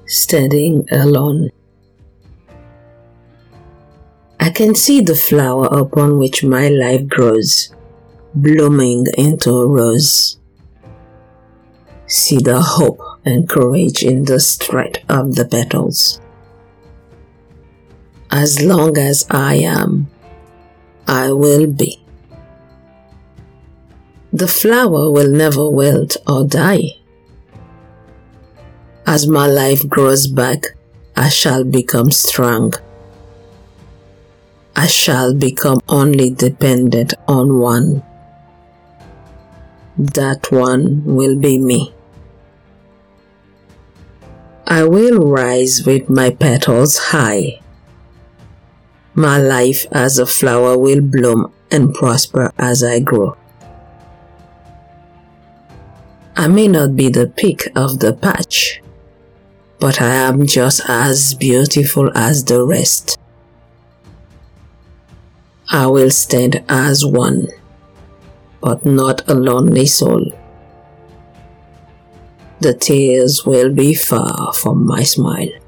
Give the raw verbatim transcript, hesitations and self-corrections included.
standing alone. I can see the flower upon which my life grows, blooming into a rose. See the hope and courage in the strength of the petals. As long as I am, I will be. The flower will never wilt or die. As my life grows back, I shall become strong. I shall become only dependent on one. That one will be me. I will rise with my petals high. My life as a flower will bloom and prosper as I grow. I may not be the pick of the patch, but I am just as beautiful as the rest. I will stand as one, but not a lonely soul. The tears will be far from my smile.